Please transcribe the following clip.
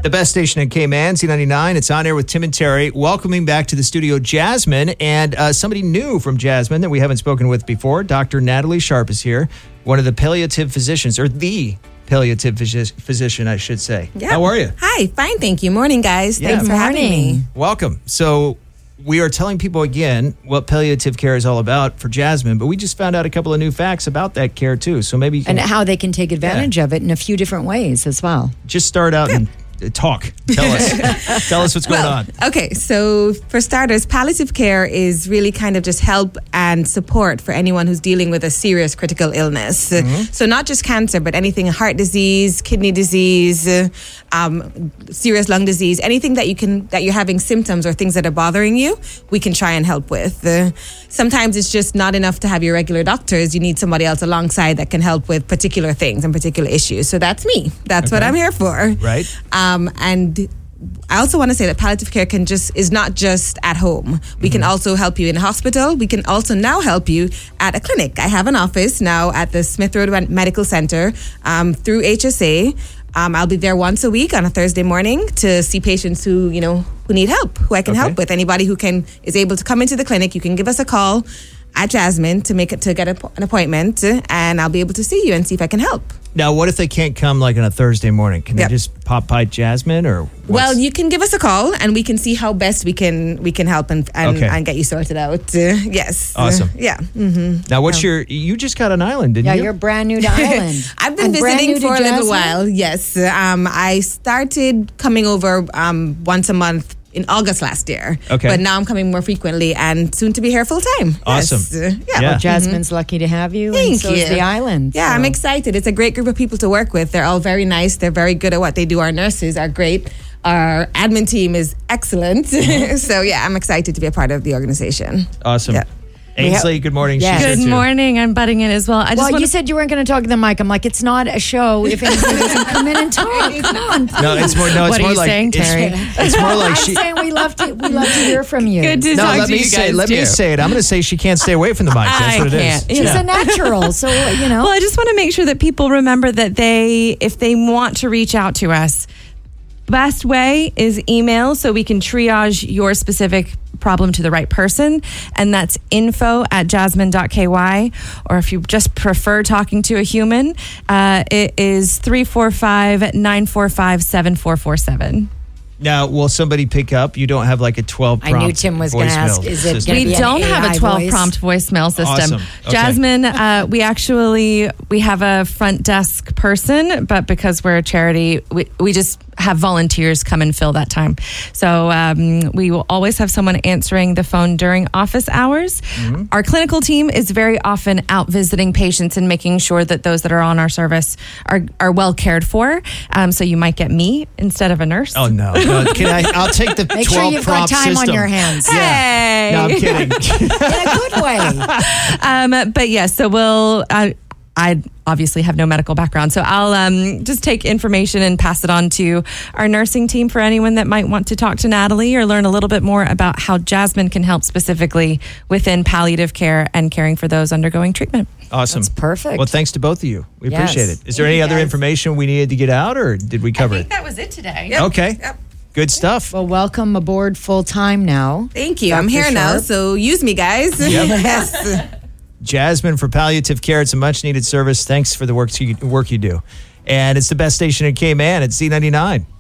The best station in Cayman, C99. It's on air with Tim and Terry. Welcoming back to the studio Jasmine, and somebody new from Jasmine that we haven't spoken with before. Dr. Natalie Sharp is here, one of the palliative physicians, or the palliative physician, I should say. Yeah. How are you? Hi, fine, thank you. Morning, guys. Yeah. Thanks for having me. Welcome. So we are telling people again what palliative care is all about for Jasmine, but we just found out a couple of new facts about that care too. So maybe you can and how they can take advantage of it in a few different ways as well. just start out and talk. Tell us what's going on. Okay, so for starters, palliative care is really kind of just help and support for anyone who's dealing with a serious critical illness. So not just cancer, but anything, heart disease, kidney disease, serious lung disease, anything that you're having symptoms or things that are bothering you, we can try and help with. Sometimes it's just not enough to have your regular doctors. You need somebody else alongside that can help with particular things and particular issues. So that's me. That's what I'm here for. Right. And I also want to say that palliative care is not just at home. We can also help you in a hospital. We can also now help you at a clinic. I have an office now at the Smith Road Medical Center through HSA. I'll be there once a week on a Thursday morning to see patients who need help, who I can help with. Anybody who is able to come into the clinic, you can give us a call at Jasmine to get an appointment, and I'll be able to see you and see if I can help. Now, what if they can't come like on a Thursday morning? Can they just pop by Jasmine or? Well, you can give us a call and we can see how best we can help and get you sorted out. Yes. Awesome. Yeah. Now, you just got an island, didn't you? Yeah, you're brand new to Ireland. I've been visiting for a little while. Yes. I started coming over once a month in August last year. Okay. But now I'm coming more frequently and soon to be here full time. Awesome. Yes. Yeah. Well, Jasmine's lucky to have you. Thank and so you. is the island. Yeah, so. I'm excited. It's a great group of people to work with. They're all very nice. They're very good at what they do. Our nurses are great. Our admin team is excellent. So yeah, I'm excited to be a part of the organization. Awesome. Yeah. Ainsley, good morning. Yes. She's here Good too. morning. I'm butting in as well. You said you weren't going to talk to the mic. I'm like, it's not a show. If anybody doesn't come in and talk, come on. No, it's more. No, it's What are more you like saying, Terry? It's more like I'm she. saying we love to hear from you. Good to No, talk let to me you say. guys Let me too. say it. I'm going to say she can't stay away from the mic. That's I what it is. can't. She's a natural, so Well, I just want to make sure that people remember that if they want to reach out to us, best way is email so we can triage your specific problem to the right person, and that's info@jasmine.ky, or if you just prefer talking to a human, it is 345-945-7447. Now, will somebody pick up? You don't have like a 12 prompt I knew Tim was going to voicemail ask, is it system? going to We be don't an have a AI 12 voice? prompt voicemail system. Awesome. Okay. Jasmine, we have a front desk person, but because we're a charity, we just have volunteers come and fill that time. So we will always have someone answering the phone during office hours. Our clinical team is very often out visiting patients and making sure that those that are on our service are well cared for. So you might get me instead of a nurse. Oh no! I'll take the Make 12 sure you've got prompt time system. on your hands. Hey! No, I'm kidding. In a good way. But yes, so I obviously have no medical background, so I'll just take information and pass it on to our nursing team for anyone that might want to talk to Natalie or learn a little bit more about how Jasmine can help specifically within palliative care and caring for those undergoing treatment. Awesome. That's perfect. Well, thanks to both of you. We Yes. appreciate it. Is there Thank any you, other guys. information we needed to get out, or did we cover it? that was it today. Okay. Yep. Good stuff. Well, welcome aboard full time now. Thank you. I'm Dr. here now, Sharp. so use me, guys. Yep. Yes. Jasmine for palliative care. It's a much needed service. Thanks for the work you do. And it's the best station in Cayman. It's Z99.